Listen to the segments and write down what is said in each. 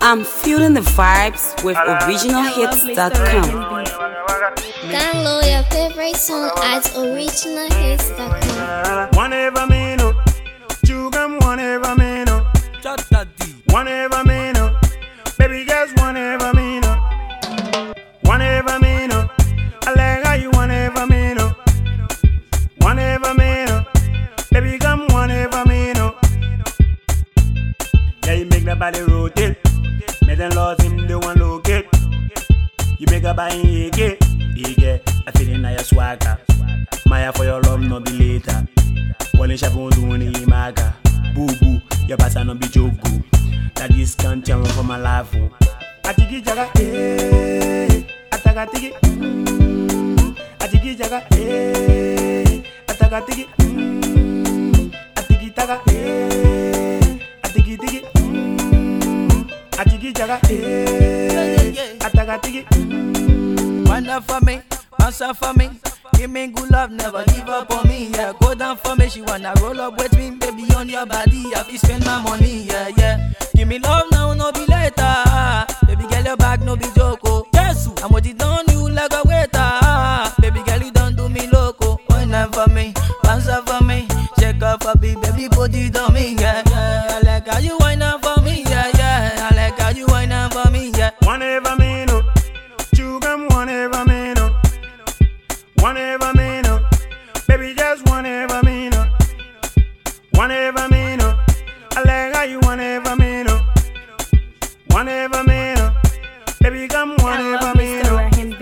I'm feeling the vibes with originalhits.com. Download your favorite song at originalhits.com. Whenever me know, Chugam whenever me know, whenever me know, baby girls whenever me know, whenever me know, I like how you whenever me know, whenever me know, baby come whenever me know. Yeah, you make the body rotate, make them lost in the one locate. You make a body get, I feel in your swagger. Maya for your love no be later. Wale shabu duni maga. Boo boo, your pasa no be joku. That is can't tell from my life. Atiki jaga, ataka tiki. Atiki jaga, ataka tiki. Atiki taga, atiki tiki. Atiki jaga, ataka tiki. Wonder for me, answer for me. Give me good love, never give up on me. Yeah, go down for me. She wanna roll up with me, baby, on your body. I fi spend my money, yeah, yeah. Give me love now, no be later. Baby girl, your back no be joke. Yes, I'm what it done you like a waiter. Baby girl, you don't do me loco. Wonder for me, answer for me. Check up for me, baby, put it on me, yeah, yeah. I like how you whine up for me, yeah, yeah. I like how you whine up for me, yeah. Whenever me know, Chugam whenever me know, whenever me know, baby just whenever me know, whenever me know, I like how you whenever me know, whenever me know, baby come whenever me know.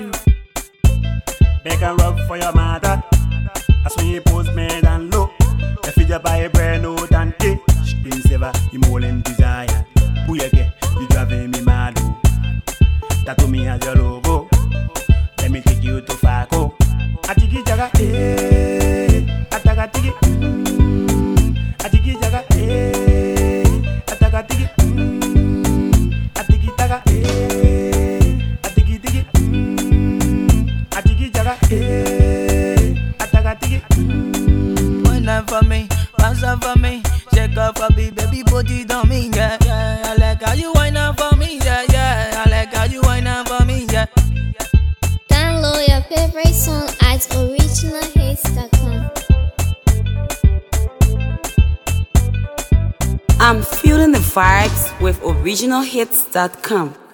Make a rub for your mother, as when you post me and look. If you just buy a brand new tanky, spin saver, you more than desire. Booyake, you driving me mad. Tattoo me as your logo. Let me take you to Fako. Atiki jaga, ataka tiki. Atiki jaga, ataka tiki. Atiki taga, atiki tiki. Atiki jaga, ataka tiki. Wine for me, answer for me. Check up for me, baby, put it on me, yeah, yeah. I like how you whine up for me, yeah, yeah. I like how you whine up for me, yeah. Download your favorite song at originalhits.com. I'm feeling the vibes with originalhits.com.